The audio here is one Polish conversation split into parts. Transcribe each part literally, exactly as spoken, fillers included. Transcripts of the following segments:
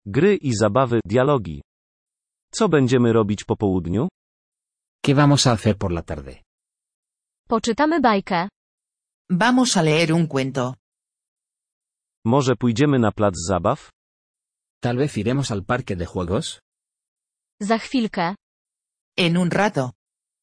Gry i zabawy, dialogi. Co będziemy robić po południu? ¿Qué vamos a hacer por la tarde? Poczytamy bajkę. Vamos a leer un cuento. Może pójdziemy na plac zabaw? Tal vez iremos al parque de juegos. Za chwilkę. En un rato.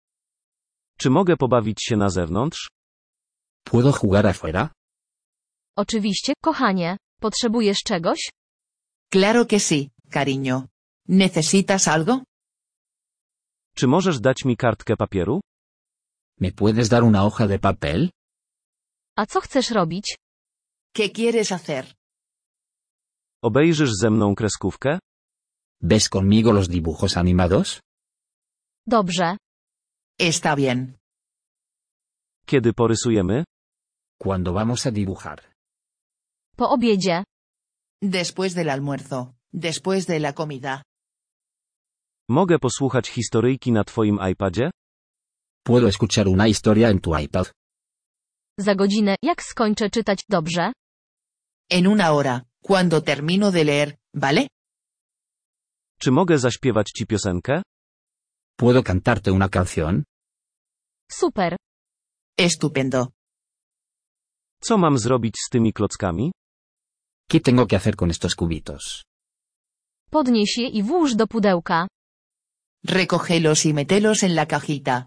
Czy mogę pobawić się na zewnątrz? ¿Puedo jugar afuera? Oczywiście, kochanie. Potrzebujesz czegoś? Claro que sí, cariño. ¿Necesitas algo? Czy możesz dać mi kartkę papieru? ¿Me puedes dar una hoja de papel? A co chcesz robić? ¿Qué quieres hacer? Obejrzysz ze mną kreskówkę? ¿Ves conmigo los dibujos animados? Dobrze. Está bien. Kiedy porysujemy? ¿Cuándo vamos a dibujar? Po obiedzie. Después del almuerzo. Después de la comida. Mogę posłuchać historyjki na twoim iPadzie? ¿Puedo escuchar una historia en tu iPad? Za godzinę, jak skończę czytać, dobrze? En una hora, cuando termino de leer, ¿vale? Czy mogę zaśpiewać ci piosenkę? ¿Puedo cantarte una canción? Super. Estupendo. Co mam zrobić z tymi klockami? ¿Qué tengo que hacer con estos cubitos? Podnieś je i włóż do pudełka. Recógelos y mételos en la cajita.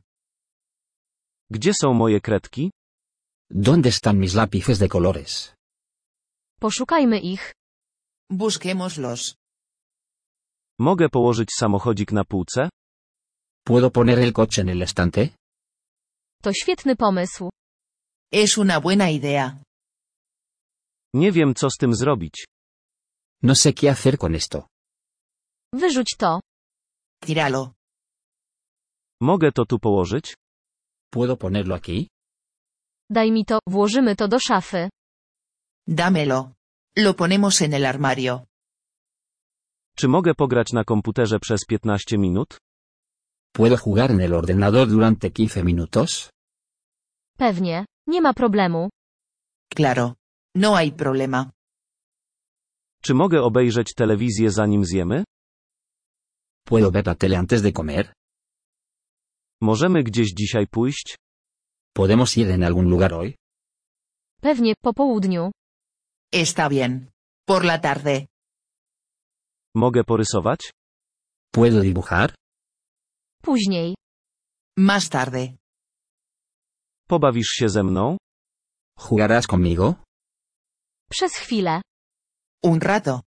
Gdzie są moje kredki? ¿Dónde están mis lápices de colores? Poszukajmy ich. Busquémoslos. Mogę położyć samochodzik na półce? ¿Puedo poner el coche en el estante? To świetny pomysł. Es una buena idea. Nie wiem, co z tym zrobić. No sé qué hacer con esto. Wyrzuć to. Tíralo. Mogę to tu położyć? ¿Puedo ponerlo aquí? Daj mi to, włożymy to do szafy. Dámelo. Lo ponemos en el armario. Czy mogę pograć na komputerze przez piętnaście minut? ¿Puedo jugar en el ordenador durante quince minutos? Pewnie. Nie ma problemu. Claro. No hay problema. Czy mogę obejrzeć telewizję zanim zjemy? ¿Puedo ver la tele antes de comer? Możemy gdzieś dzisiaj pójść? ¿Podemos ir en algún lugar hoy? Pewnie, po południu. Está bien. Por la tarde. Mogę porysować? ¿Puedo dibujar? Później. Más tarde. Pobawisz się ze mną? ¿Jugarás conmigo? Przez chwilę. Un rato.